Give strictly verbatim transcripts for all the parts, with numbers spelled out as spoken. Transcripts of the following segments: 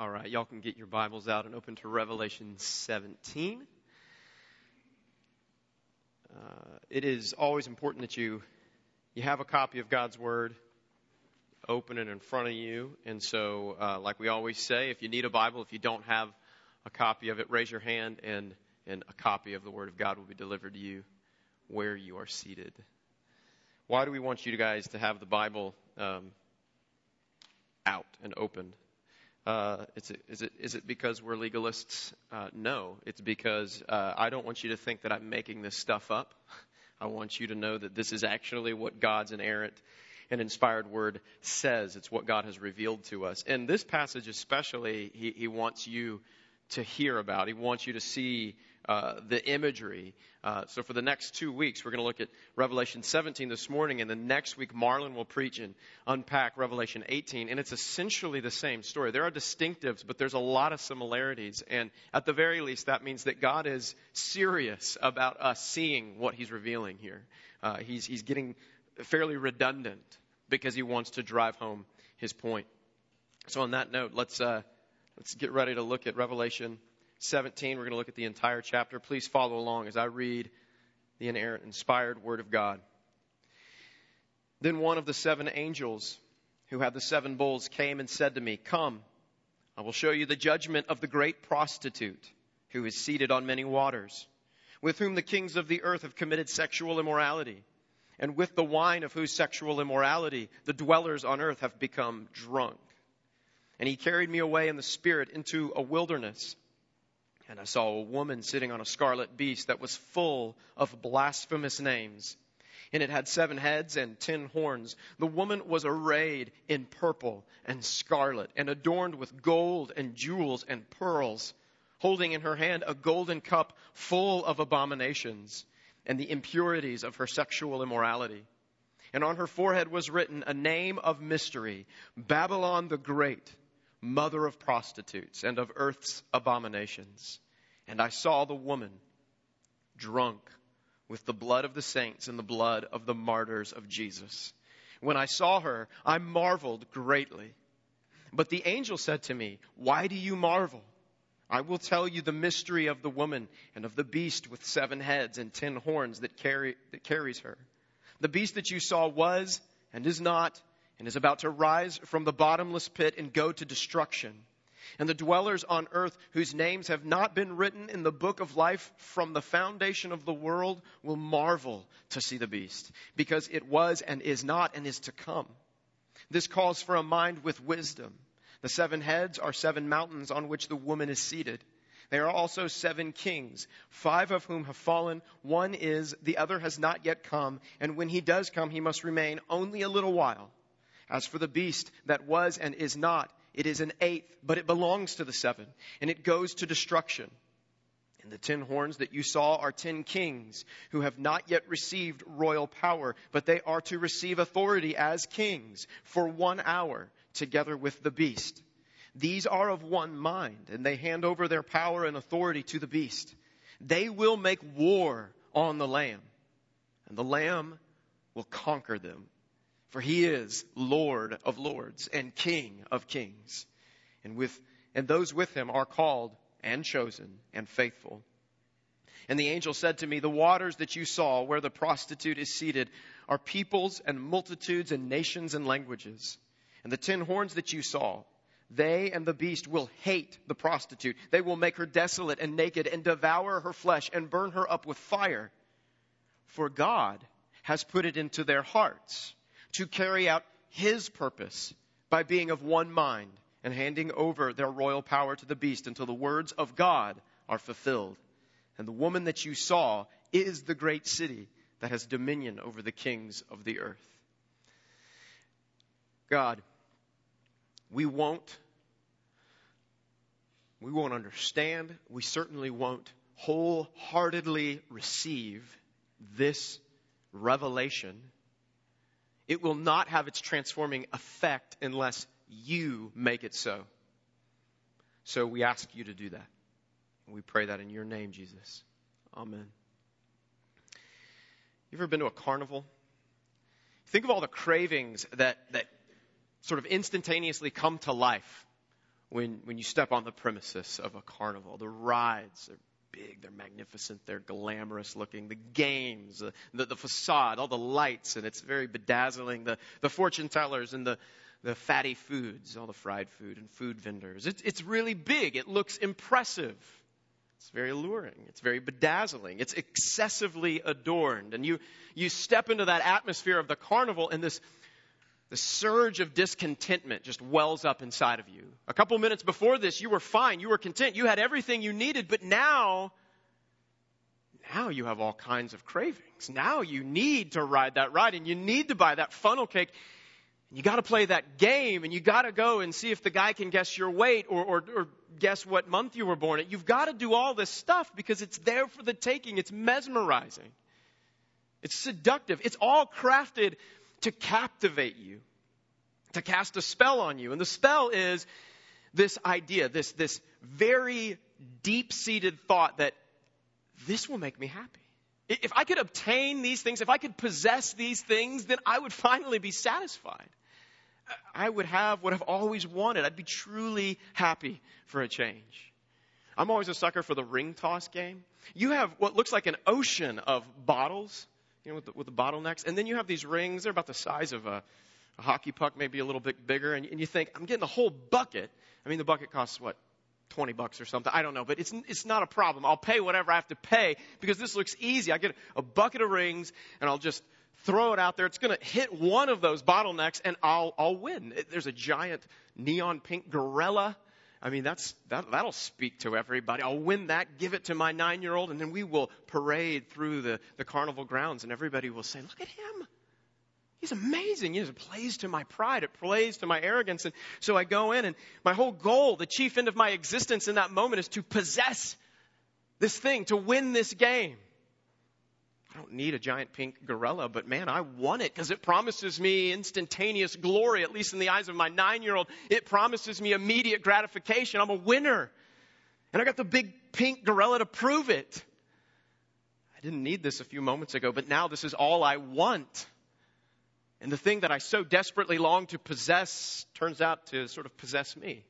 All right, y'all can get your Bibles out and open to Revelation seventeen. Uh, it is always important that you you have a copy of God's Word, open it in front of you. And so, uh, like we always say, if you need a Bible, if you don't have a copy of it, raise your hand, and, and a copy of the Word of God will be delivered to you where you are seated. Why do we want you guys to have the Bible um, out and opened? Uh, is, it, is, it, is it because we're legalists? Uh, no. It's because uh, I don't want you to think that I'm making this stuff up. I want you to know that this is actually what God's inerrant and inspired word says. It's what God has revealed to us. And this passage especially, he, he wants you to hear about. He wants you to see uh, the imagery. Uh, so for the next two weeks, we're going to look at Revelation seventeen this morning, and then next week Marlon will preach and unpack Revelation eighteen, and it's essentially the same story. There are distinctives, but there's a lot of similarities, and at the very least, that means that God is serious about us seeing what He's revealing here. Uh, he's, he's getting fairly redundant because He wants to drive home His point. So on that note, let's uh, let's get ready to look at Revelation seventeen. We're going to look at the entire chapter. Please follow along as I read the inerrant, inspired Word of God. Then one of the seven angels who had the seven bowls came and said to me, "Come, I will show you the judgment of the great prostitute who is seated on many waters, with whom the kings of the earth have committed sexual immorality, and with the wine of whose sexual immorality the dwellers on earth have become drunk." And he carried me away in the spirit into a wilderness. And I saw a woman sitting on a scarlet beast that was full of blasphemous names. And it had seven heads and ten horns. The woman was arrayed in purple and scarlet and adorned with gold and jewels and pearls, holding in her hand a golden cup full of abominations and the impurities of her sexual immorality. And on her forehead was written a name of mystery, Babylon the Great, mother of prostitutes and of earth's abominations. And I saw the woman drunk with the blood of the saints and the blood of the martyrs of Jesus. When I saw her, I marveled greatly. But the angel said to me, "Why do you marvel? I will tell you the mystery of the woman and of the beast with seven heads and ten horns that carry that carries her. The beast that you saw was and is not, and is about to rise from the bottomless pit and go to destruction. And the dwellers on earth whose names have not been written in the book of life from the foundation of the world will marvel to see the beast, because it was and is not and is to come. This calls for a mind with wisdom. The seven heads are seven mountains on which the woman is seated. There are also seven kings, five of whom have fallen. One is, the other has not yet come, and when he does come, he must remain only a little while. As for the beast that was and is not, it is an eighth, but it belongs to the seven, and it goes to destruction. And the ten horns that you saw are ten kings who have not yet received royal power, but they are to receive authority as kings for one hour together with the beast. These are of one mind, and they hand over their power and authority to the beast. They will make war on the Lamb, and the Lamb will conquer them. For he is Lord of lords and King of kings. And with and those with him are called and chosen and faithful. And the angel said to me, "The waters that you saw where the prostitute is seated are peoples and multitudes and nations and languages. And the ten horns that you saw, they and the beast will hate the prostitute. They will make her desolate and naked and devour her flesh and burn her up with fire. For God has put it into their hearts to carry out his purpose by being of one mind and handing over their royal power to the beast until the words of God are fulfilled. And the woman that you saw is the great city that has dominion over the kings of the earth." God, we won't, we won't understand, we certainly won't wholeheartedly receive this revelation. It will not have its transforming effect unless you make it so. So we ask you to do that. And we pray that in your name, Jesus. Amen. You ever been to a carnival? Think of all the cravings that, that sort of instantaneously come to life when, when you step on the premises of a carnival. The rides are big, they're magnificent, they're glamorous looking. The games, the, the, the facade, all the lights, and it's very bedazzling. The, the fortune tellers and the, the fatty foods, all the fried food and food vendors. It's, it's really big. It looks impressive. It's very alluring. It's very bedazzling. It's excessively adorned. And you, you step into that atmosphere of the carnival, and this The surge of discontentment just wells up inside of you. A couple minutes before this, you were fine. You were content. You had everything you needed. But now, now you have all kinds of cravings. Now you need to ride that ride, and you need to buy that funnel cake. And you got to play that game, and you got to go and see if the guy can guess your weight or, or, or guess what month you were born in. You've got to do all this stuff because it's there for the taking. It's mesmerizing. It's seductive. It's all crafted to captivate you, to cast a spell on you. And the spell is this idea, this, this very deep-seated thought that this will make me happy. If I could obtain these things, if I could possess these things, then I would finally be satisfied. I would have what I've always wanted. I'd be truly happy for a change. I'm always a sucker for the ring toss game. You have what looks like an ocean of bottles, you know, with the, with the bottlenecks. And then you have these rings. They're about the size of a, a hockey puck, maybe a little bit bigger. And, and you think, I'm getting the whole bucket. I mean, the bucket costs, what, twenty bucks or something? I don't know. But it's it's not a problem. I'll pay whatever I have to pay because this looks easy. I get a bucket of rings, and I'll just throw it out there. It's going to hit one of those bottlenecks, and I'll I'll win. There's a giant neon pink gorilla. I mean, that's that, that'll speak to everybody. I'll win that, give it to my nine-year-old, and then we will parade through the, the carnival grounds, and everybody will say, look at him. He's amazing. You know, it plays to my pride. It plays to my arrogance. And so I go in, and my whole goal, the chief end of my existence in that moment is to possess this thing, to win this game. I don't need a giant pink gorilla, but man, I want it because it promises me instantaneous glory, at least in the eyes of my nine-year-old. It promises me immediate gratification. I'm a winner. And I got the big pink gorilla to prove it. I didn't need this a few moments ago, but now this is all I want. And the thing that I so desperately long to possess turns out to sort of possess me.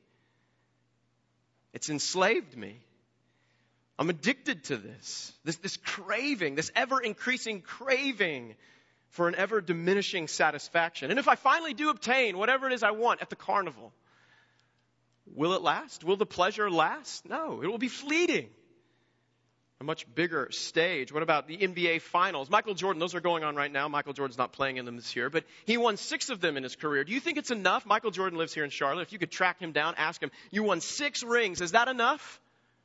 It's enslaved me. I'm addicted to this, this, this craving, this ever-increasing craving for an ever-diminishing satisfaction. And if I finally do obtain whatever it is I want at the carnival, will it last? Will the pleasure last? No, it will be fleeting. A much bigger stage. What about the N B A Finals? Michael Jordan, those are going on right now. Michael Jordan's not playing in them this year, but he won six of them in his career. Do you think it's enough? Michael Jordan lives here in Charlotte. If you could track him down, ask him, you won six rings. Is that enough?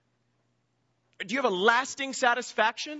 Do you have a lasting satisfaction?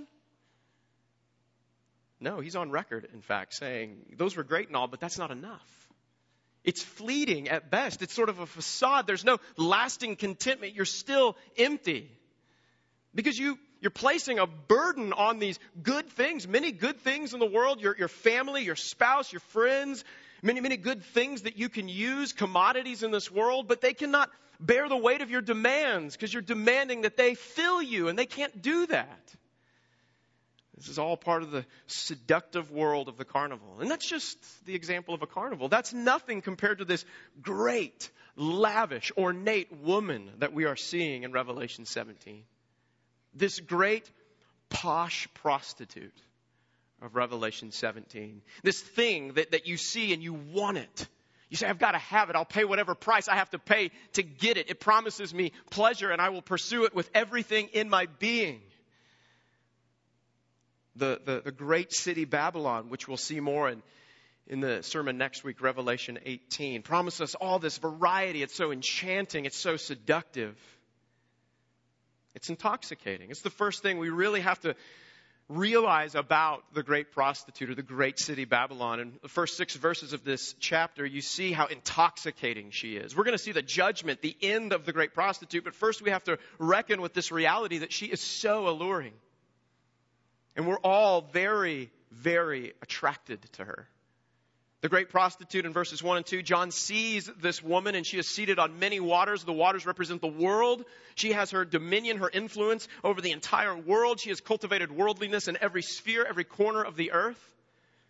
No, he's on record, in fact, saying those were great and all, but that's not enough. It's fleeting at best. It's sort of a facade. There's no lasting contentment. You're still empty because you, you're placing a burden on these good things, many good things in the world, your, your family, your spouse, your friends, many, many good things that you can use, commodities in this world, but they cannot bear the weight of your demands because you're demanding that they fill you, and they can't do that. This is all part of the seductive world of the carnival. And that's just the example of a carnival. That's nothing compared to this great, lavish, ornate woman that we are seeing in Revelation seventeen. This great, posh prostitute of Revelation seventeen. This thing that, that you see and you want it. You say, I've got to have it. I'll pay whatever price I have to pay to get it. It promises me pleasure, and I will pursue it with everything in my being. The, the, the great city Babylon, which we'll see more in, in the sermon next week, Revelation eighteen, promises us all this variety. It's so enchanting. It's so seductive. It's intoxicating. It's the first thing we really have to realize about the great prostitute or the great city Babylon. In the first six verses of this chapter, you see how intoxicating she is. We're going to see the judgment, the end of the great prostitute. But first we have to reckon with this reality that she is so alluring. And we're all very, very attracted to her. The great prostitute in verses one and two, John sees this woman and she is seated on many waters. The waters represent the world. She has her dominion, her influence over the entire world. She has cultivated worldliness in every sphere, every corner of the earth.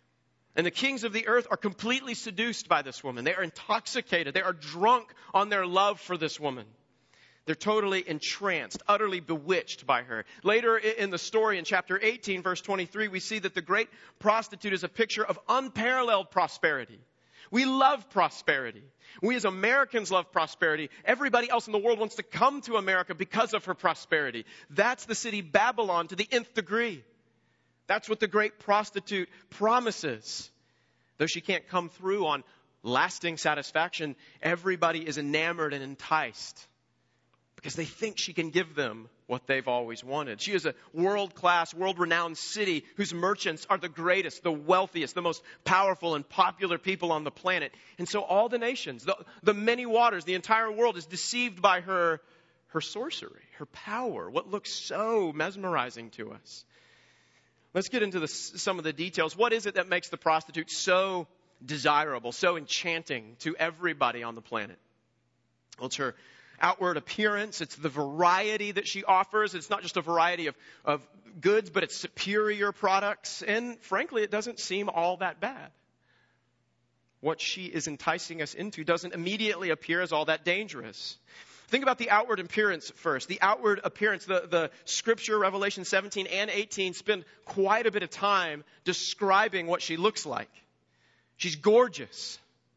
And the kings of the earth are completely seduced by this woman. They are intoxicated. They are drunk on their love for this woman. They're totally entranced, utterly bewitched by her. Later in the story, in chapter eighteen, verse twenty-three, we see that the great prostitute is a picture of unparalleled prosperity. We love prosperity. We as Americans love prosperity. Everybody else in the world wants to come to America because of her prosperity. That's the city Babylon to the nth degree. That's what the great prostitute promises. Though she can't come through on lasting satisfaction, everybody is enamored and enticed because they think she can give them what they've always wanted. She is a world-class, world-renowned city whose merchants are the greatest, the wealthiest, the most powerful and popular people on the planet. And so all the nations, the, the many waters, the entire world is deceived by her, her sorcery, her power, what looks so mesmerizing to us. Let's get into the, some of the details. What is it that makes the prostitute so desirable, so enchanting to everybody on the planet? Well, it's her outward appearance. It's the variety that she offers. It's not just a variety of, of goods, but it's superior products. And frankly, it doesn't seem all that bad. What she is enticing us into doesn't immediately appear as all that dangerous. Think about the outward appearance first. The outward appearance, the, the scripture, Revelation seventeen and eighteen, spend quite a bit of time describing what she looks like. She's gorgeous.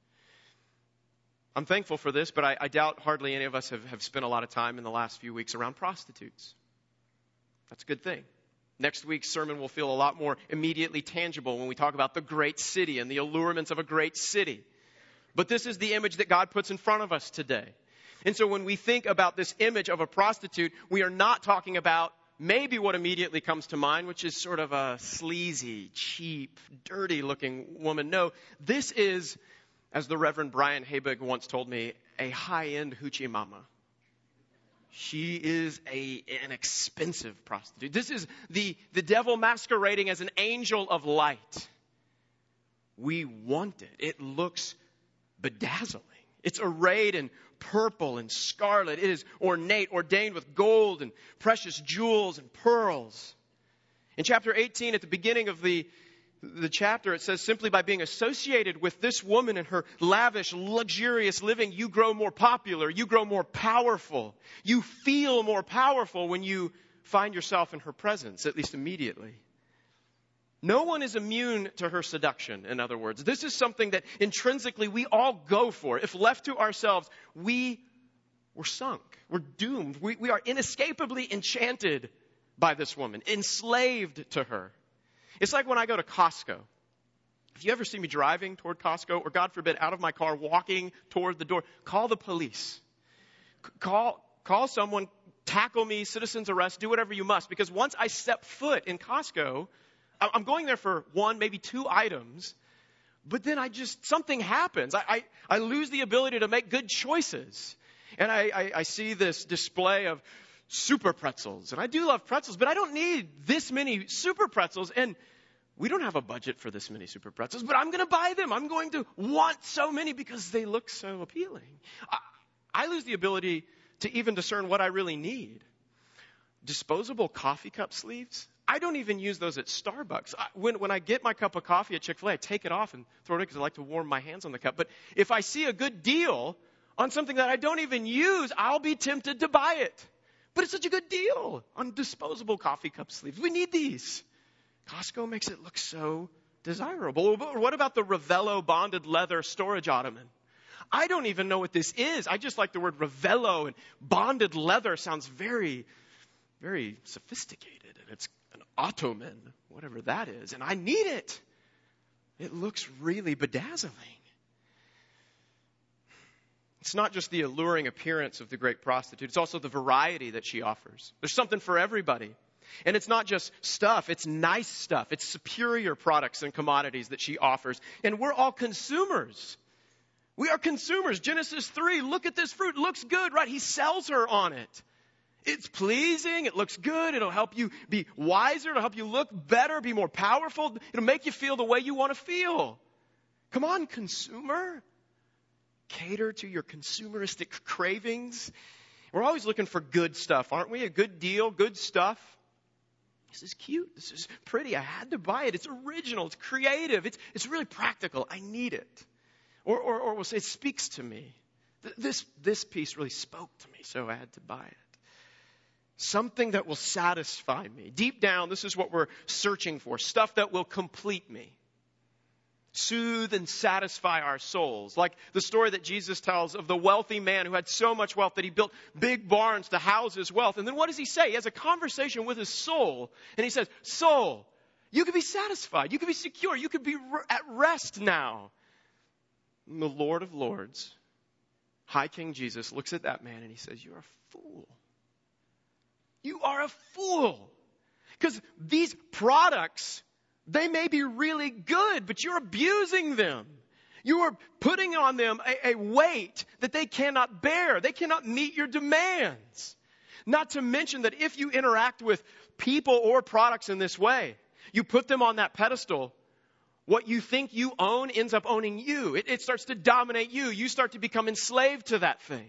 I'm thankful for this, but I, I doubt hardly any of us have, have spent a lot of time in the last few weeks around prostitutes. That's a good thing. Next week's sermon will feel a lot more immediately tangible when we talk about the great city and the allurements of a great city. But this is the image that God puts in front of us today. And so when we think about this image of a prostitute, we are not talking about maybe what immediately comes to mind, which is sort of a sleazy, cheap, dirty-looking woman. No, this is, as the Reverend Brian Habig once told me, a high-end hoochie mama. She is a, an expensive prostitute. This is the, the devil masquerading as an angel of light. We want it. It looks bedazzling. It's arrayed in purple and scarlet. It is ornate, ordained with gold and precious jewels and pearls. In chapter eighteen, at the beginning of the, the chapter, it says, simply by being associated with this woman and her lavish, luxurious living, you grow more popular, you grow more powerful. You feel more powerful when you find yourself in her presence, at least immediately. No one is immune to her seduction, in other words. This is something that intrinsically we all go for. If left to ourselves, we were sunk. We're doomed. We, we are inescapably enchanted by this woman, enslaved to her. It's like when I go to Costco. If you ever see me driving toward Costco, or God forbid, out of my car, walking toward the door, call the police. C- call, call someone, tackle me, citizen's arrest, do whatever you must. Because once I step foot in Costco, I'm going there for one, maybe two items, but then I just, something happens. I, I, I lose the ability to make good choices. And I, I, I see this display of super pretzels. And I do love pretzels, but I don't need this many super pretzels. And we don't have a budget for this many super pretzels, but I'm going to buy them. I'm going to want so many because they look so appealing. I, I lose the ability to even discern what I really need. Disposable coffee cup sleeves. I don't even use those at Starbucks. I, when, when I get my cup of coffee at Chick-fil-A, I take it off and throw it in because I like to warm my hands on the cup. But if I see a good deal on something that I don't even use, I'll be tempted to buy it. But it's such a good deal on disposable coffee cup sleeves. We need these. Costco makes it look so desirable. But what about the Ravello bonded leather storage ottoman? I don't even know what this is. I just like the word Ravello, and bonded leather sounds very, very sophisticated. And it's an ottoman, whatever that is. And I need it. It looks really bedazzling. It's not just the alluring appearance of the great prostitute. It's also the variety that she offers. There's something for everybody. And it's not just stuff. It's nice stuff. It's superior products and commodities that she offers. And we're all consumers. We are consumers. Genesis three, look at this fruit. Looks good, right? He sells her on it. It's pleasing. It looks good. It'll help you be wiser. It'll help you look better, be more powerful. It'll make you feel the way you want to feel. Come on, consumer. Cater to your consumeristic cravings. We're always looking for good stuff, aren't we? A good deal, good stuff. This is cute. This is pretty. I had to buy it. It's original. It's creative. It's, it's really practical. I need it. Or, or, or we'll say it speaks to me. This, this piece really spoke to me, so I had to buy it. Something that will satisfy me. Deep down, this is what we're searching for. Stuff that will complete me. Soothe and satisfy our souls. Like the story that Jesus tells of the wealthy man who had so much wealth that he built big barns to house his wealth. And then what does he say? He has a conversation with his soul. And he says, soul, you can be satisfied. You can be secure. You can be at rest now. And the Lord of Lords, High King Jesus, looks at that man and he says, you're a fool. You are a fool. Because these products, they may be really good, but you're abusing them. You are putting on them a, a weight that they cannot bear. They cannot meet your demands. Not to mention that if you interact with people or products in this way, you put them on that pedestal, what you think you own ends up owning you. It, it starts to dominate you. You start to become enslaved to that thing.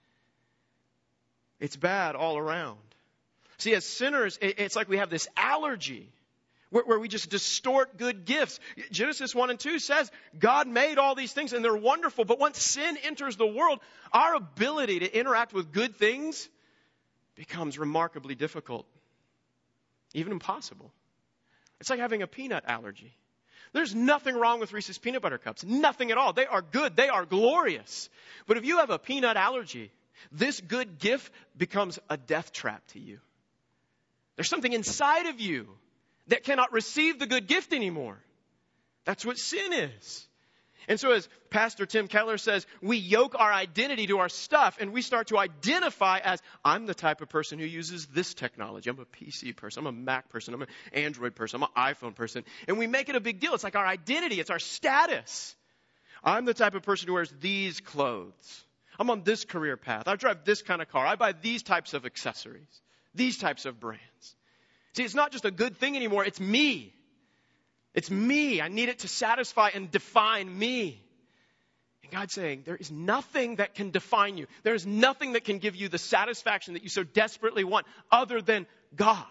It's bad all around. See, as sinners, it, it's like we have this allergy where, where we just distort good gifts. Genesis one and two says God made all these things and they're wonderful. But once sin enters the world, our ability to interact with good things becomes remarkably difficult, even impossible. It's like having a peanut allergy. There's nothing wrong with Reese's peanut butter cups. Nothing at all. They are good. They are glorious. But if you have a peanut allergy, this good gift becomes a death trap to you. There's something inside of you that cannot receive the good gift anymore. That's what sin is. And so as Pastor Tim Keller says, we yoke our identity to our stuff and we start to identify as, I'm the type of person who uses this technology. I'm a P C person. I'm a Mac person. I'm an Android person. I'm an iPhone person. And we make it a big deal. It's like our identity. It's our status. I'm the type of person who wears these clothes. I'm on this career path. I drive this kind of car. I buy these types of accessories. These types of brands. See, it's not just a good thing anymore. It's me. It's me. I need it to satisfy and define me. And God's saying, there is nothing that can define you. There is nothing that can give you the satisfaction that you so desperately want other than God.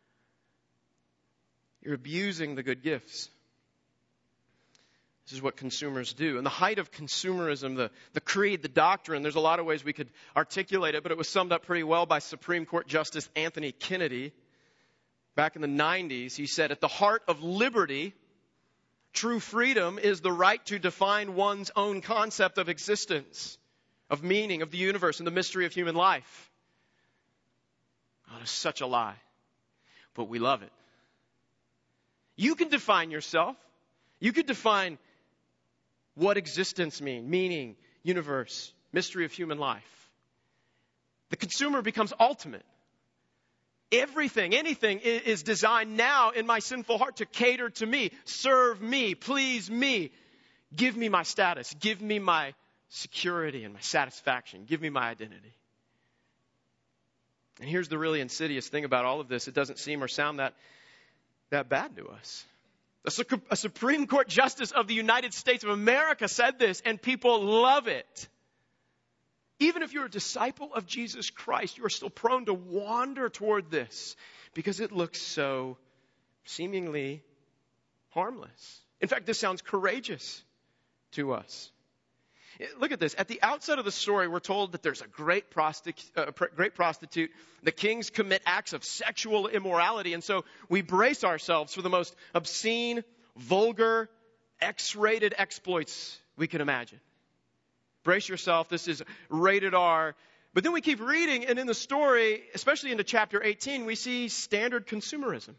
You're abusing the good gifts. This is what consumers do. In the height of consumerism, the, the creed, the doctrine, there's a lot of ways we could articulate it, but it was summed up pretty well by Supreme Court Justice Anthony Kennedy. Back in the nineties, he said, at the heart of liberty, true freedom is the right to define one's own concept of existence, of meaning, of the universe, and the mystery of human life. Oh, it's such a lie, but we love it. You can define yourself. You can define what existence means, meaning, universe, mystery of human life. The consumer becomes ultimate. Everything, anything is designed now in my sinful heart to cater to me, serve me, please me. Give me my status. Give me my security and my satisfaction. Give me my identity. And here's the really insidious thing about all of this. It doesn't seem or sound that, that bad to us. A, a Supreme Court Justice of the United States of America said this, and people love it. Even if you're a disciple of Jesus Christ, you are still prone to wander toward this because it looks so seemingly harmless. In fact, this sounds courageous to us. Look at this. At the outset of the story, we're told that there's a great prostitute, uh, great prostitute. The kings commit acts of sexual immorality. And so we brace ourselves for the most obscene, vulgar, X-rated exploits we can imagine. Brace yourself. This is rated R. But then we keep reading, and in the story, especially into chapter eighteen, we see standard consumerism.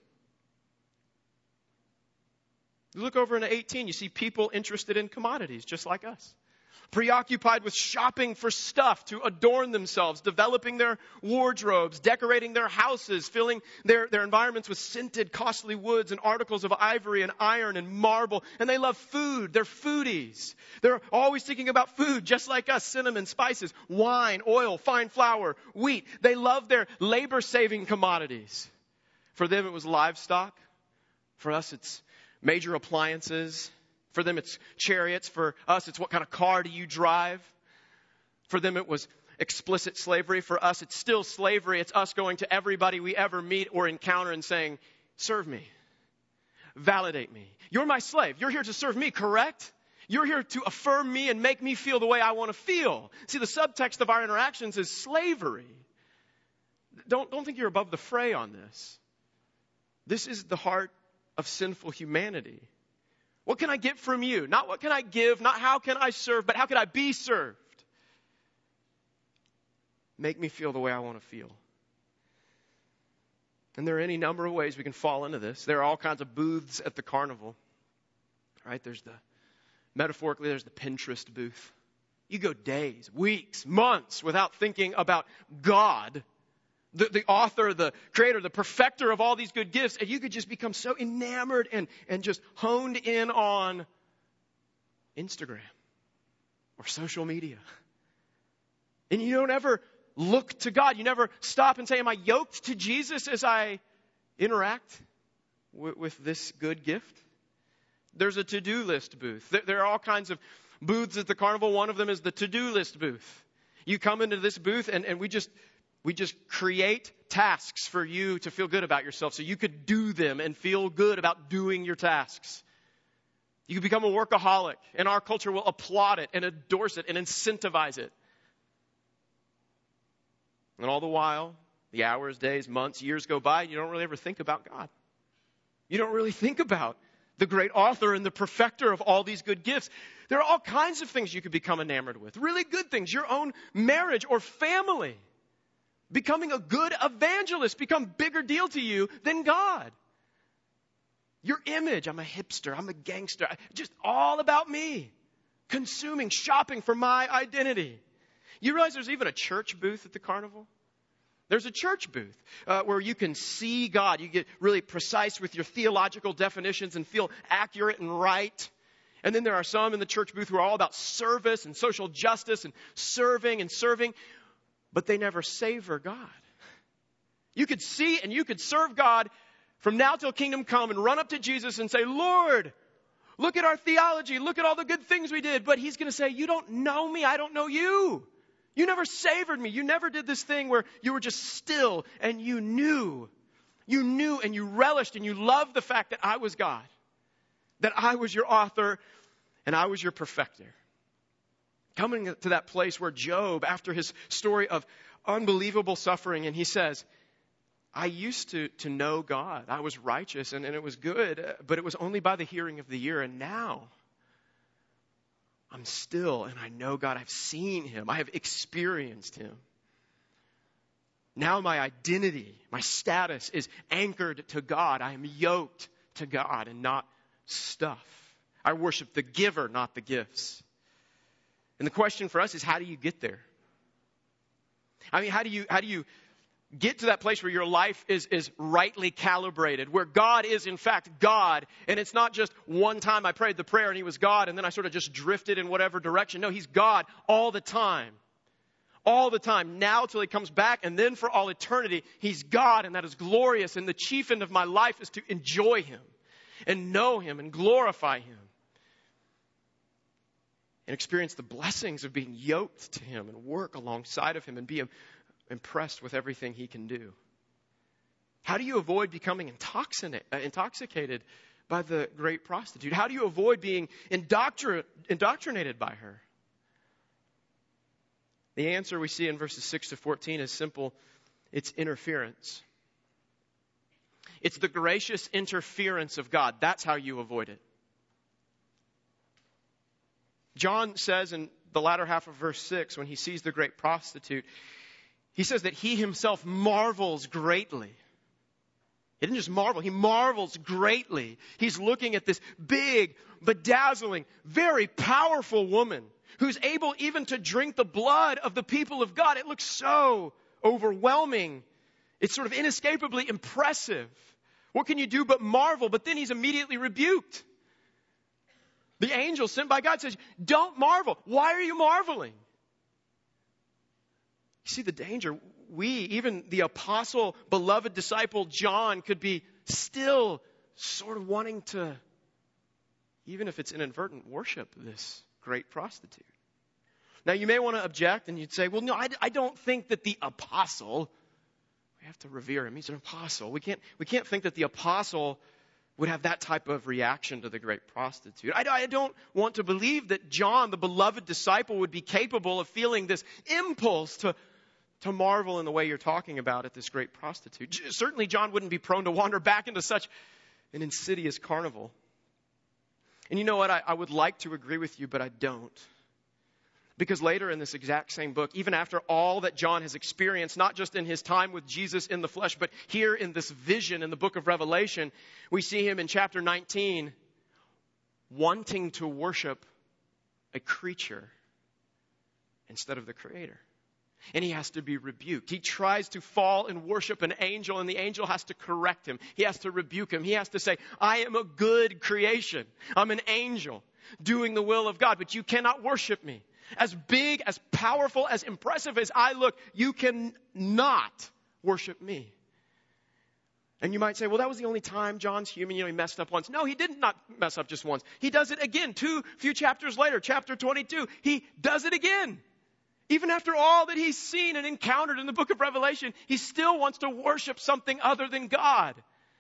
You look over into eighteen, you see people interested in commodities, just like us. Preoccupied with shopping for stuff to adorn themselves, developing their wardrobes, decorating their houses, filling their, their environments with scented, costly woods and articles of ivory and iron and marble. And they love food. They're foodies. They're always thinking about food, just like us, cinnamon, spices, wine, oil, fine flour, wheat. They love their labor-saving commodities. For them, it was livestock. For us, it's major appliances. For them, it's chariots. For us, it's what kind of car do you drive? For them, it was explicit slavery. For us, it's still slavery. It's us going to everybody we ever meet or encounter and saying, serve me. Validate me. You're my slave. You're here to serve me, correct? You're here to affirm me and make me feel the way I want to feel. See, the subtext of our interactions is slavery. Don't, don't think you're above the fray on this. This is the heart of sinful humanity. What can I get from you? Not what can I give, not how can I serve, but how can I be served? Make me feel the way I want to feel. And there are any number of ways we can fall into this. There are all kinds of booths at the carnival. Right? There's the, metaphorically, there's the Pinterest booth. You go days, weeks, months without thinking about God, the, the author, the creator, the perfecter of all these good gifts. And you could just become so enamored and, and just honed in on Instagram or social media. And you don't ever look to God. You never stop and say, am I yoked to Jesus as I interact with, with this good gift? There's a to-do list booth. There, there are all kinds of booths at the carnival. One of them is the to-do list booth. You come into this booth and, and we just we just create tasks for you to feel good about yourself so you could do them and feel good about doing your tasks. You could become a workaholic, and our culture will applaud it and endorse it and incentivize it. And all the while, the hours, days, months, years go by, and you don't really ever think about God. You don't really think about the great author and the perfecter of all these good gifts. There are all kinds of things you could become enamored with. Really good things. Your own marriage or family. Becoming a good evangelist become bigger deal to you than God. Your image. I'm a hipster. I'm a gangster. Just all about me. Consuming, shopping for my identity. You realize there's even a church booth at the carnival? There's a church booth uh, where you can see God. You get really precise with your theological definitions and feel accurate and right. And then there are some in the church booth who are all about service and social justice and serving and serving. But they never savor God. You could see and you could serve God from now till kingdom come and run up to Jesus and say, Lord, look at our theology. Look at all the good things we did. But he's going to say, you don't know me. I don't know you. You never savored me. You never did this thing where you were just still and you knew. You knew and you relished and you loved the fact that I was God. That I was your author and I was your perfecter. Coming to that place where Job, after his story of unbelievable suffering, and he says, I used to, to know God. I was righteous and, and it was good, but it was only by the hearing of the ear. And now I'm still, and I know God. I've seen him. I have experienced him. Now my identity, my status is anchored to God. I am yoked to God and not stuff. I worship the giver, not the gifts. And the question for us is, how do you get there? I mean, how do you, how do you get to that place where your life is, is rightly calibrated, where God is in fact God, and it's not just one time I prayed the prayer and he was God and then I sort of just drifted in whatever direction. No, he's God all the time. All the time, now till he comes back, and then for all eternity, he's God, and that is glorious. And the chief end of my life is to enjoy him and know him and glorify him and experience the blessings of being yoked to him and work alongside of him and be impressed with everything he can do. How do you avoid becoming intoxicated by the great prostitute? How do you avoid being indoctr- indoctrinated by her? The answer we see in verses six to fourteen is simple. It's interference. It's the gracious interference of God. That's how you avoid it. John says in the latter half of verse six, when he sees the great prostitute, he says that he himself marvels greatly. He didn't just marvel, he marvels greatly. He's looking at this big, bedazzling, very powerful woman who's able even to drink the blood of the people of God. It looks so overwhelming. It's sort of inescapably impressive. What can you do but marvel? But then he's immediately rebuked. The angel sent by God says, don't marvel. Why are you marveling? You see the danger. We, even the apostle, beloved disciple John, could be still sort of wanting to, even if it's inadvertent, worship this great prostitute. Now, you may want to object and you'd say, well, no, I, I don't think that the apostle We have to revere him. He's an apostle. We can't, we can't think that the apostle would have that type of reaction to the great prostitute. I, I don't want to believe that John, the beloved disciple, would be capable of feeling this impulse to, to marvel in the way you're talking about at this great prostitute. Certainly John wouldn't be prone to wander back into such an insidious carnival. And you know what? I, I would like to agree with you, but I don't. Because later in this exact same book, even after all that John has experienced, not just in his time with Jesus in the flesh, but here in this vision in the book of Revelation, we see him in chapter nineteen wanting to worship a creature instead of the Creator. And he has to be rebuked. He tries to fall and worship an angel, and the angel has to correct him. He has to rebuke him. He has to say, I am a good creation. I'm an angel doing the will of God, but you cannot worship me. As big, as powerful, as impressive as I look, you cannot worship me. And you might say, well, that was the only time John's human. You know, he messed up once. No, he did not mess up just once. He does it again. Two few chapters later, chapter twenty-two, he does it again. Even after all that he's seen and encountered in the book of Revelation, he still wants to worship something other than God.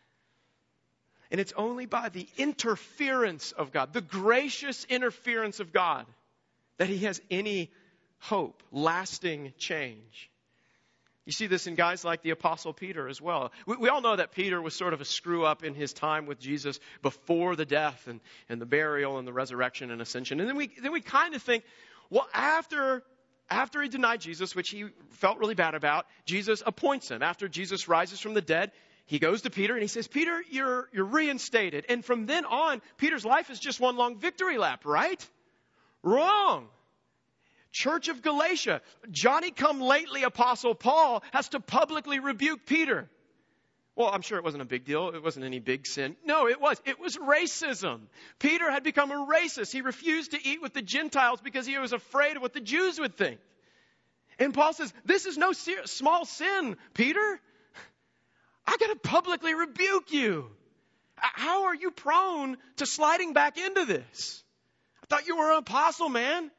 And it's only by the interference of God, the gracious interference of God, that he has any hope, lasting change. You see this in guys like the Apostle Peter as well. We, we all know that Peter was sort of a screw up in his time with Jesus before the death and, and the burial and the resurrection and ascension. And then we then we kind of think, well, after after he denied Jesus, which he felt really bad about, Jesus appoints him. After Jesus rises from the dead, he goes to Peter and he says, Peter, you're you're reinstated. And from then on, Peter's life is just one long victory lap, right? Wrong. Church of Galatia, Johnny-come-lately Apostle Paul has to publicly rebuke Peter. Well, I'm sure it wasn't a big deal. It wasn't any big sin. No, it was. It was racism. Peter had become a racist. He refused to eat with the Gentiles because he was afraid of what the Jews would think. And Paul says, this is no ser- small sin, Peter. I got to publicly rebuke you. How are you prone to sliding back into this? I thought you were an apostle, man.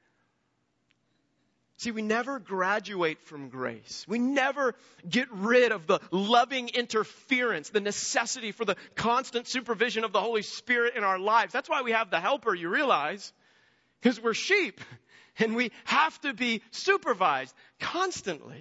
See, we never graduate from grace. We never get rid of the loving interference, the necessity for the constant supervision of the Holy Spirit in our lives. That's why we have the helper, you realize, because we're sheep and we have to be supervised constantly.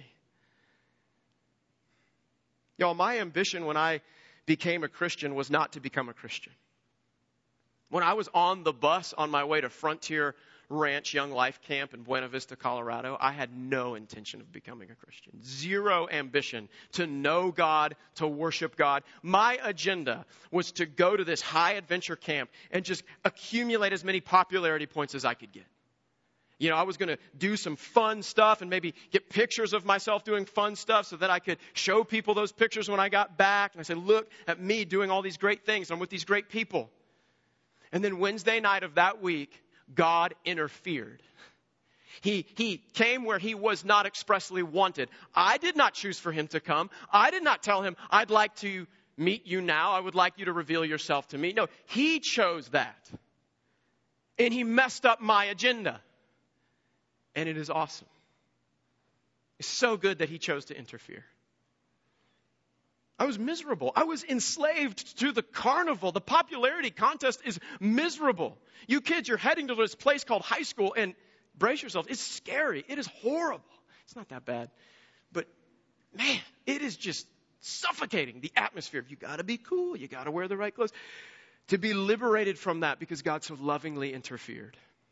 Y'all, my ambition when I became a Christian was not to become a Christian. When I was on the bus on my way to Frontier Ranch Young Life Camp in Buena Vista, Colorado, I had no intention of becoming a Christian. Zero ambition to know God, to worship God. My agenda was to go to this high adventure camp and just accumulate as many popularity points as I could get. You know, I was going to do some fun stuff and maybe get pictures of myself doing fun stuff so that I could show people those pictures when I got back. And I said, look at me doing all these great things. I'm with these great people. And then Wednesday night of that week, God interfered. He, he came where he was not expressly wanted. I did not choose for him to come. I did not tell him, I'd like to meet you now. I would like you to reveal yourself to me. No, he chose that. And he messed up my agenda. And it is awesome. It's so good that he chose to interfere. I was miserable. I was enslaved to the carnival. The popularity contest is miserable. You kids, you're heading to this place called high school, and brace yourselves. It's scary. It is horrible. It's not that bad. But, man, it is just suffocating, the atmosphere. You got to be cool. You got to wear the right clothes. To be liberated from that because God so lovingly interfered.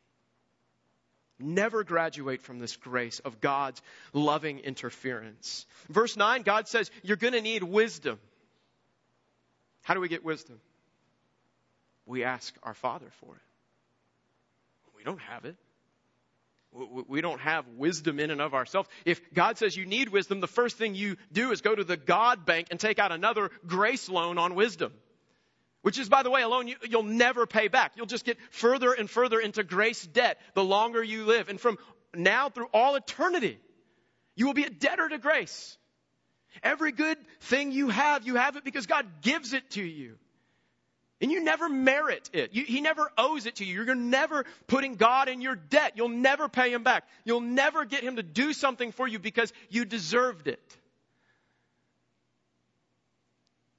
Never graduate from this grace of God's loving interference. Verse nine, God says, you're going to need wisdom. How do we get wisdom? We ask our Father for it. We don't have it. We don't have wisdom in and of ourselves. If God says you need wisdom, the first thing you do is go to the God bank and take out another grace loan on wisdom. Which is, by the way, a loan you, you'll never pay back. You'll just get further and further into grace debt the longer you live. And from now through all eternity, you will be a debtor to grace. Every good thing you have, you have it because God gives it to you. And you never merit it. You, he never owes it to you. You're never putting God in your debt. You'll never pay him back. You'll never get him to do something for you because you deserved it.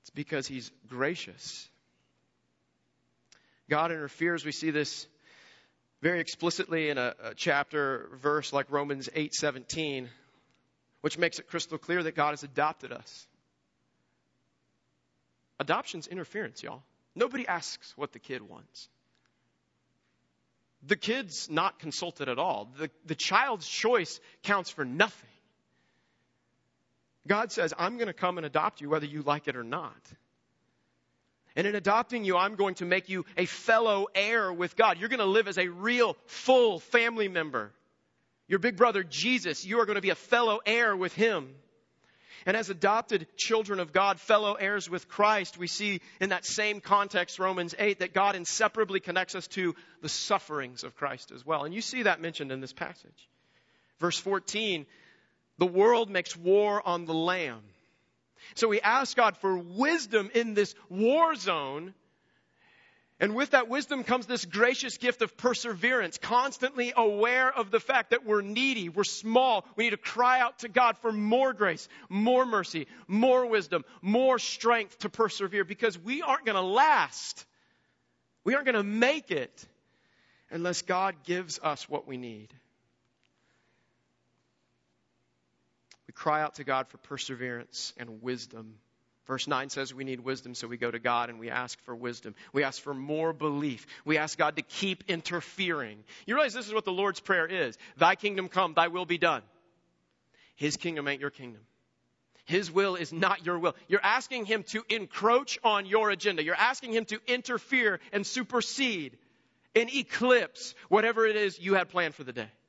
It's because he's gracious. God interferes. We see this very explicitly in a, a chapter verse like Romans eight seventeen, which makes it crystal clear that God has adopted us. Adoption's interference, y'all. Nobody asks what the kid wants. The kid's not consulted at all. The, the child's choice counts for nothing. God says, I'm going to come and adopt you whether you like it or not. And in adopting you, I'm going to make you a fellow heir with God. You're going to live as a real, full family member. Your big brother, Jesus, you are going to be a fellow heir with him. And as adopted children of God, fellow heirs with Christ, we see in that same context, Romans eight, that God inseparably connects us to the sufferings of Christ as well. And you see that mentioned in this passage. Verse fourteen, the world makes war on the Lamb. So we ask God for wisdom in this war zone. And with that wisdom comes this gracious gift of perseverance, constantly aware of the fact that we're needy, we're small. We need to cry out to God for more grace, more mercy, more wisdom, more strength to persevere, because we aren't going to last. We aren't going to make it unless God gives us what we need. We cry out to God for perseverance and wisdom. Verse nine says we need wisdom, so we go to God and we ask for wisdom. We ask for more belief. We ask God to keep interfering. You realize this is what the Lord's Prayer is. Thy kingdom come, thy will be done. His kingdom ain't your kingdom. His will is not your will. You're asking him to encroach on your agenda. You're asking him to interfere and supersede and eclipse whatever it is you had planned for the day.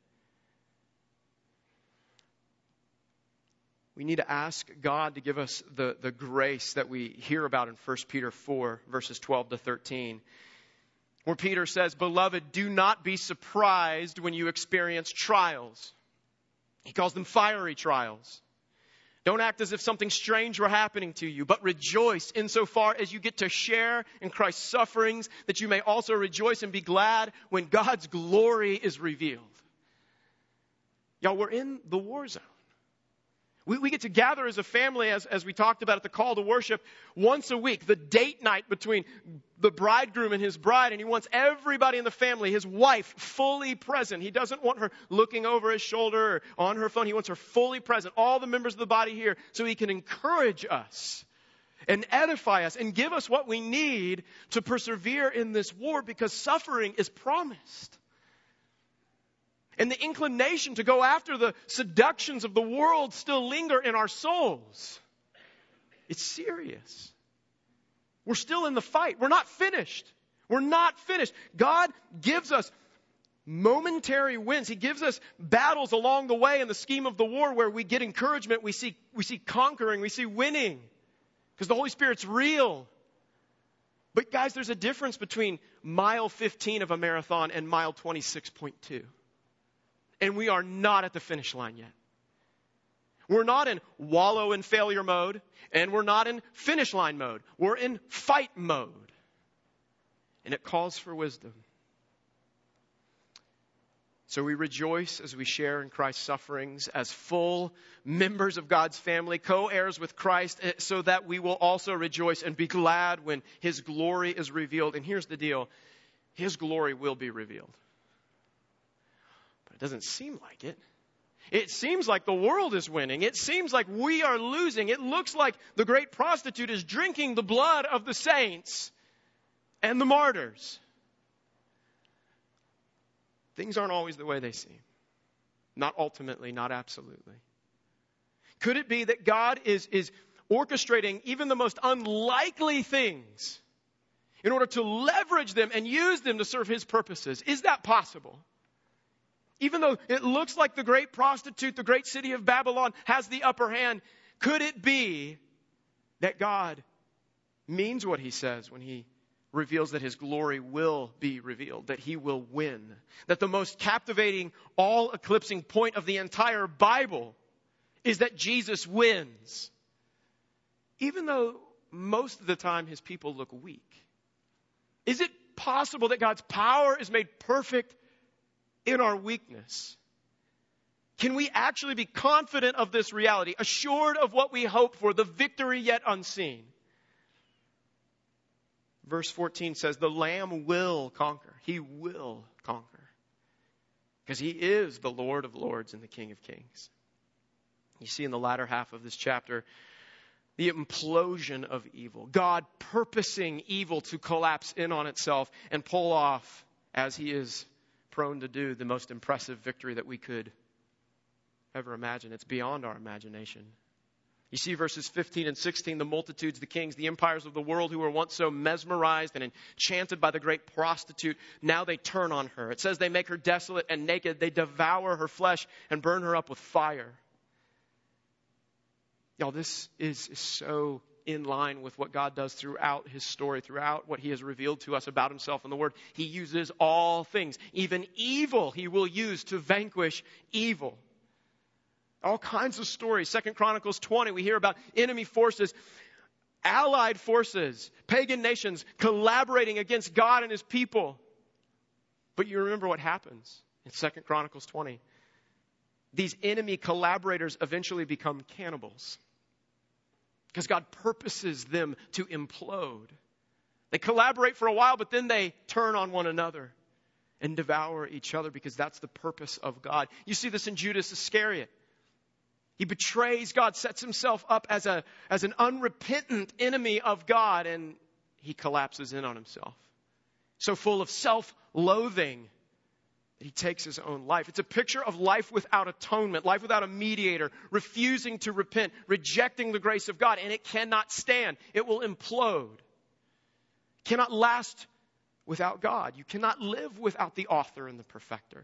We need to ask God to give us the, the grace that we hear about in First Peter four, verses twelve to thirteen, where Peter says, Beloved, do not be surprised when you experience trials. He calls them fiery trials. Don't act as if something strange were happening to you, but rejoice insofar as you get to share in Christ's sufferings, that you may also rejoice and be glad when God's glory is revealed. Y'all, we're in the war zone. We, we get to gather as a family, as, as we talked about at the call to worship, once a week, the date night between the bridegroom and his bride. And he wants everybody in the family, his wife, fully present. He doesn't want her looking over his shoulder or on her phone. He wants her fully present, all the members of the body here, so he can encourage us and edify us and give us what we need to persevere in this war, because suffering is promised. And the inclination to go after the seductions of the world still linger in our souls. It's serious. We're still in the fight. We're not finished. We're not finished. God gives us momentary wins. He gives us battles along the way in the scheme of the war where we get encouragement. We see, we see conquering. We see winning. Because the Holy Spirit's real. But guys, there's a difference between mile fifteen of a marathon and mile twenty-six point two. And we are not at the finish line yet. We're not in wallow in failure mode, and we're not in finish line mode. We're in fight mode. And it calls for wisdom. So we rejoice as we share in Christ's sufferings as full members of God's family, co-heirs with Christ, so that we will also rejoice and be glad when his glory is revealed. And here's the deal. His glory will be revealed. It doesn't seem like it. It seems like the world is winning. It seems like we are losing. It looks like the great prostitute is drinking the blood of the saints and the martyrs. Things aren't always the way they seem. Not ultimately, not absolutely. Could it be that God is, is orchestrating even the most unlikely things in order to leverage them and use them to serve his purposes? Is that possible? Even though it looks like the great prostitute, the great city of Babylon, has the upper hand, could it be that God means what he says when he reveals that his glory will be revealed, that he will win, that the most captivating, all-eclipsing point of the entire Bible is that Jesus wins, even though most of the time his people look weak? Is it possible that God's power is made perfect in our weakness? Can we actually be confident of this reality, assured of what we hope for, the victory yet unseen? Verse fourteen says, the Lamb will conquer. He will conquer. Because he is the Lord of lords and the King of kings. You see in the latter half of this chapter, the implosion of evil. God purposing evil to collapse in on itself and pull off, as he is prone to do, the most impressive victory that we could ever imagine. It's beyond our imagination. You see verses fifteen and sixteen, the multitudes, the kings, the empires of the world who were once so mesmerized and enchanted by the great prostitute, now they turn on her. It says they make her desolate and naked. They devour her flesh and burn her up with fire. Y'all, this is, is so in line with what God does throughout his story, throughout what he has revealed to us about himself in the Word. He uses all things, even evil, he will use to vanquish evil. All kinds of stories. Second Chronicles twenty, we hear about enemy forces, allied forces, pagan nations collaborating against God and his people. But you remember what happens in Second Chronicles twenty. These enemy collaborators eventually become cannibals. Because God purposes them to implode. They collaborate for a while, but then they turn on one another and devour each other, because that's the purpose of God. You see this in Judas Iscariot. He betrays God, sets himself up as a as an unrepentant enemy of God, and he collapses in on himself. So full of self-loathing that he takes his own life. It's a picture of life without atonement, life without a mediator, refusing to repent, rejecting the grace of God, and it cannot stand. It will implode. It cannot last without God. You cannot live without the author and the perfecter.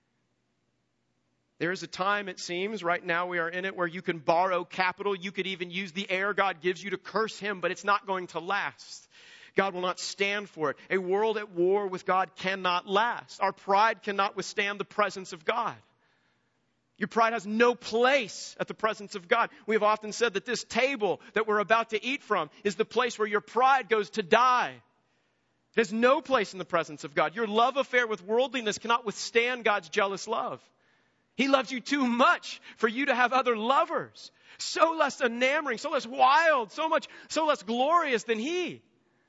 There is a time, it seems, right now we are in it, where you can borrow capital. You could even use the air God gives you to curse him, but it's not going to last. God will not stand for it. A world at war with God cannot last. Our pride cannot withstand the presence of God. Your pride has no place at the presence of God. We have often said that this table that we're about to eat from is the place where your pride goes to die. There's no place in the presence of God. Your love affair with worldliness cannot withstand God's jealous love. He loves you too much for you to have other lovers. So less enamoring, so less wild, so much, so less glorious than he.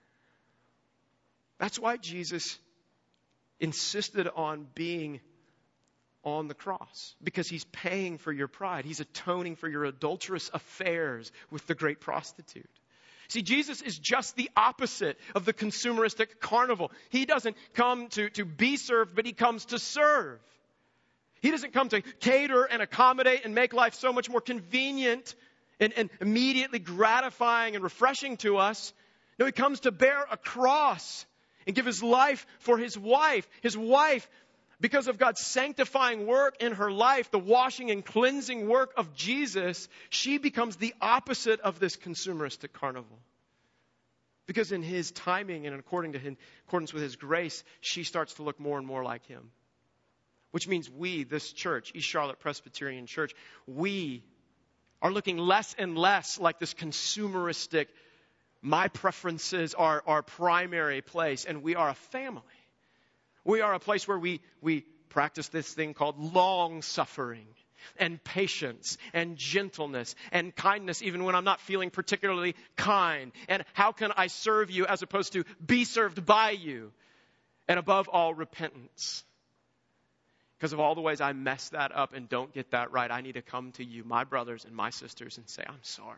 That's why Jesus insisted on being on the cross. Because he's paying for your pride. He's atoning for your adulterous affairs with the great prostitute. See, Jesus is just the opposite of the consumeristic carnival. He doesn't come to, to be served, but he comes to serve. He doesn't come to cater and accommodate and make life so much more convenient and, and immediately gratifying and refreshing to us. No, he comes to bear a cross and give his life for his wife. His wife, because of God's sanctifying work in her life, the washing and cleansing work of Jesus, she becomes the opposite of this consumeristic carnival. Because in his timing and according to his, accordance with his grace, she starts to look more and more like him. Which means we, this church, East Charlotte Presbyterian Church, we are looking less and less like this consumeristic, my preferences are our primary place, and we are a family. We are a place where we, we practice this thing called long-suffering and patience and gentleness and kindness, even when I'm not feeling particularly kind. And how can I serve you as opposed to be served by you? And above all, repentance. Because of all the ways I mess that up and don't get that right, I need to come to you, my brothers and my sisters, and say, I'm sorry.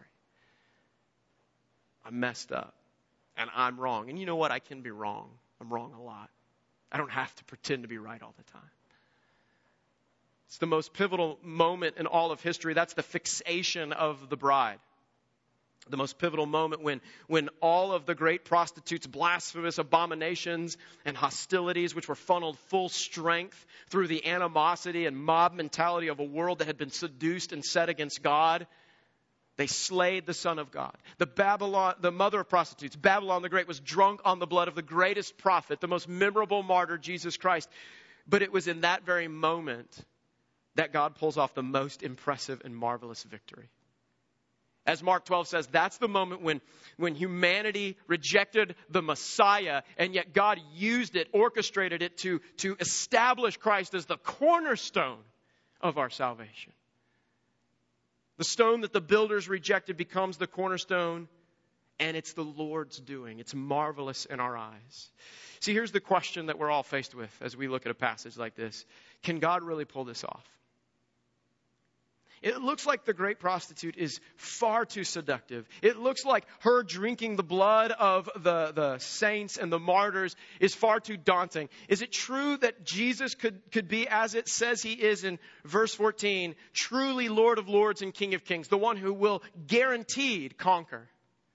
I messed up. And I'm wrong. And you know what? I can be wrong. I'm wrong a lot. I don't have to pretend to be right all the time. It's the most pivotal moment in all of history. That's the fixation of the bride. The most pivotal moment when, when all of the great prostitutes' blasphemous abominations and hostilities, which were funneled full strength through the animosity and mob mentality of a world that had been seduced and set against God, they slayed the Son of God. The Babylon, the mother of prostitutes, Babylon the Great, was drunk on the blood of the greatest prophet, the most memorable martyr, Jesus Christ. But it was in that very moment that God pulls off the most impressive and marvelous victory. As Mark twelve says, that's the moment when, when humanity rejected the Messiah, and yet God used it, orchestrated it to, to establish Christ as the cornerstone of our salvation. The stone that the builders rejected becomes the cornerstone, And it's the Lord's doing. It's marvelous in our eyes. See, here's the question that we're all faced with as we look at a passage like this. Can God really pull this off? It looks like the great prostitute is far too seductive. It looks like her drinking the blood of the, the saints and the martyrs is far too daunting. Is it true that Jesus could, could be, as it says he is in verse fourteen, truly Lord of lords and King of kings, the one who will guaranteed conquer?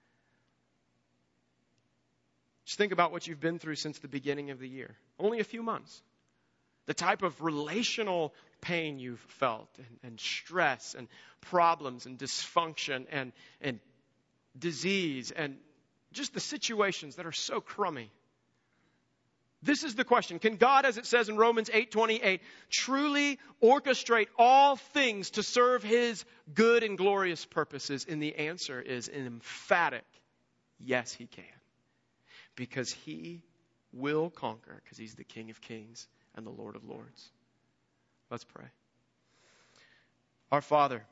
Just think about what you've been through since the beginning of the year. Only a few months. The type of relational pain you've felt, and, and stress, and problems, and dysfunction, and, and disease, and just the situations that are so crummy. This is the question. Can God, as it says in Romans eight twenty-eight, truly orchestrate all things to serve his good and glorious purposes? And the answer is an emphatic yes, he can. Because he will conquer, because he's the King of kings and the Lord of lords. Let's pray. Our Father,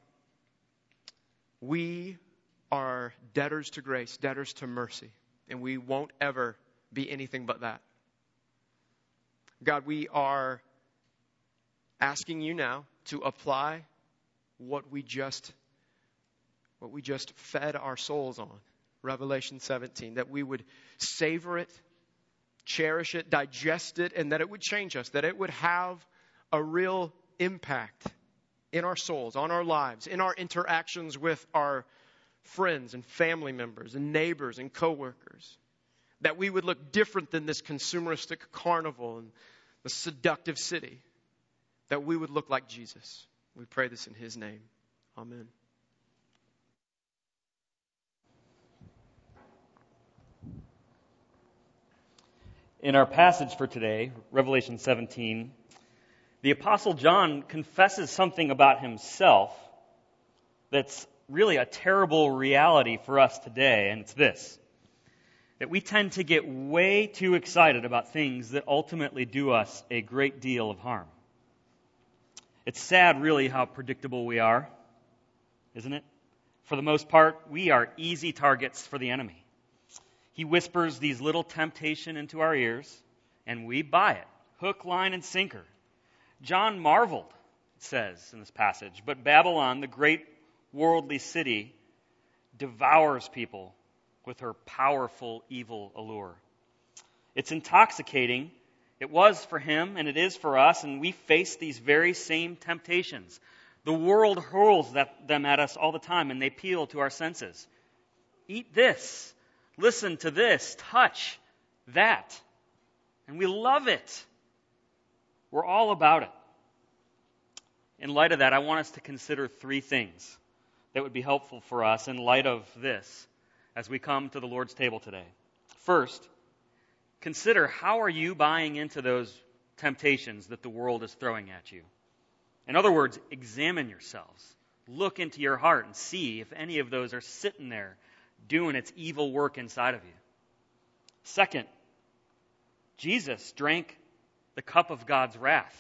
we are debtors to grace, debtors to mercy, and we won't ever be anything but that. God, we are asking you now to apply what we just what we just fed our souls on, Revelation seventeen, that we would savor it, cherish it, digest it, and that it would change us, that it would have a real impact in our souls, on our lives, in our interactions with our friends and family members and neighbors and coworkers. That we would look different than this consumeristic carnival and the seductive city. That we would look like Jesus. We pray this in his name. Amen. In our passage for today, Revelation seventeen, the Apostle John confesses something about himself that's really a terrible reality for us today, and it's this: that we tend to get way too excited about things that ultimately do us a great deal of harm. It's sad, really, how predictable we are, isn't it? For the most part, we are easy targets for the enemy. He whispers these little temptation into our ears, and we buy it, hook, line, and sinker. John marveled, it says in this passage, but Babylon, the great worldly city, devours people with her powerful evil allure. It's intoxicating. It was for him, and it is for us, and we face these very same temptations. The world hurls that, them at us all the time, and they appeal to our senses. Eat this. Listen to this. Touch that. And we love it. We're all about it. In light of that, I want us to consider three things that would be helpful for us in light of this as we come to the Lord's table today. First, consider how are you buying into those temptations that the world is throwing at you. In other words, examine yourselves. Look into your heart and see if any of those are sitting there doing its evil work inside of you. Second, Jesus drank the cup of God's wrath.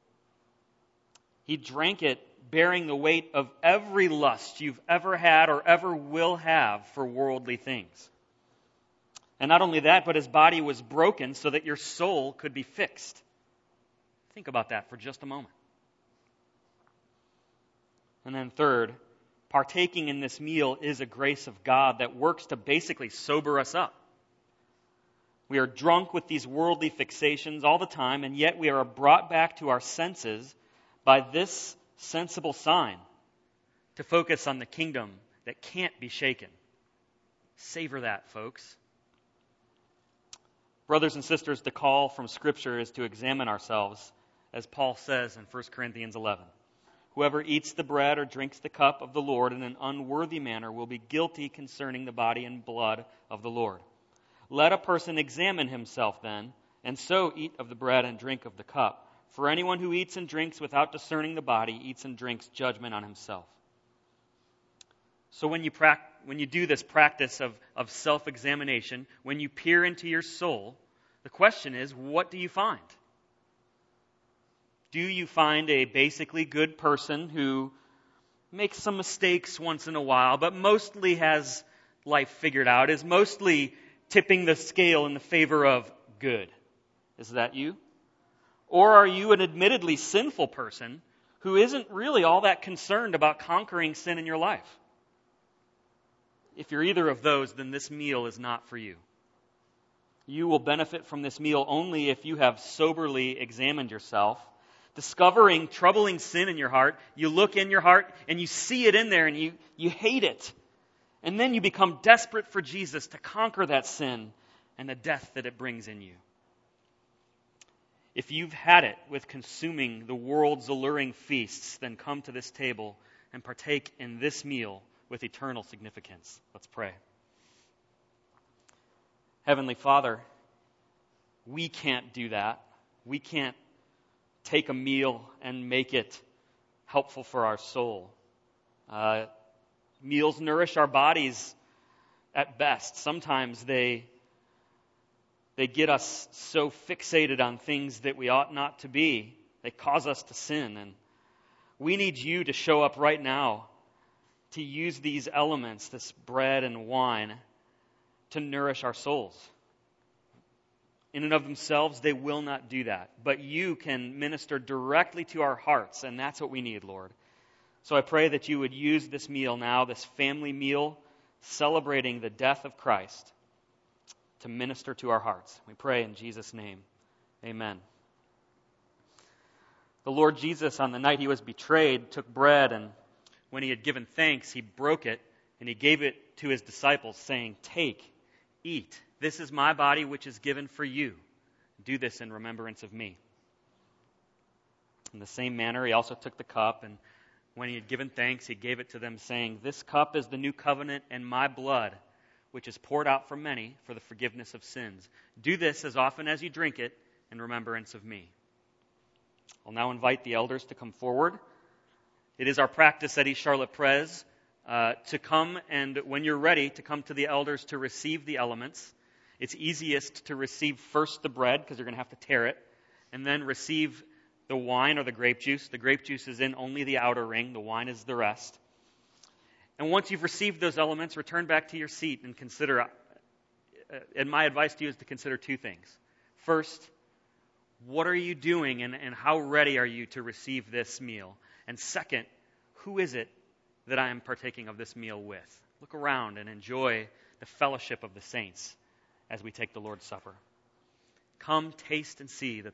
He drank it bearing the weight of every lust you've ever had or ever will have for worldly things. And not only that, but his body was broken so that your soul could be fixed. Think about that for just a moment. And then third, partaking in this meal is a grace of God that works to basically sober us up. We are drunk with these worldly fixations all the time, and yet we are brought back to our senses by this sensible sign to focus on the kingdom that can't be shaken. Savor that, folks. Brothers and sisters, the call from Scripture is to examine ourselves, as Paul says in First Corinthians eleven. Whoever eats the bread or drinks the cup of the Lord in an unworthy manner will be guilty concerning the body and blood of the Lord. Let a person examine himself then, and so eat of the bread and drink of the cup. For anyone who eats and drinks without discerning the body eats and drinks judgment on himself. So when you pra- when you do this practice of, of self-examination, when you peer into your soul, the question is, what do you find? Do you find a basically good person who makes some mistakes once in a while, but mostly has life figured out, is mostly tipping the scale in the favor of good. Is that you? Or are you an admittedly sinful person who isn't really all that concerned about conquering sin in your life? If you're either of those, then this meal is not for you. You will benefit from this meal only if you have soberly examined yourself, discovering troubling sin in your heart. You look in your heart and you see it in there and you, you hate it. And then you become desperate for Jesus to conquer that sin and the death that it brings in you. If you've had it with consuming the world's alluring feasts, then come to this table and partake in this meal with eternal significance. Let's pray. Heavenly Father, we can't do that. We can't take a meal and make it helpful for our soul. Uh, meals nourish our bodies at best. Sometimes they they get us so fixated on things that we ought not to be. They cause us to sin. And we need you to show up right now to use these elements, this bread and wine, to nourish our souls. In and of themselves, they will not do that. But you can minister directly to our hearts, and that's what we need, Lord. So I pray that you would use this meal now, this family meal, celebrating the death of Christ, to minister to our hearts. We pray in Jesus' name. Amen. The Lord Jesus, on the night he was betrayed, took bread, and when he had given thanks, he broke it, and he gave it to his disciples, saying, "Take, eat. This is my body, which is given for you. Do this in remembrance of me." In the same manner, he also took the cup, and when he had given thanks, he gave it to them, saying, "This cup is the new covenant in my blood, which is poured out for many for the forgiveness of sins. Do this as often as you drink it in remembrance of me." I'll now invite the elders to come forward. It is our practice at East Charlotte Pres uh, to come, and when you're ready, to come to the elders to receive the elements. It's easiest to receive first the bread, because you're going to have to tear it, and then receive the wine or the grape juice. The grape juice is in only the outer ring. The wine is the rest. And once you've received those elements, return back to your seat and consider, uh, and my advice to you is to consider two things. First, what are you doing, and, and how ready are you to receive this meal? And second, who is it that I am partaking of this meal with? Look around and enjoy the fellowship of the saints as we take the Lord's Supper. Come, taste, and see that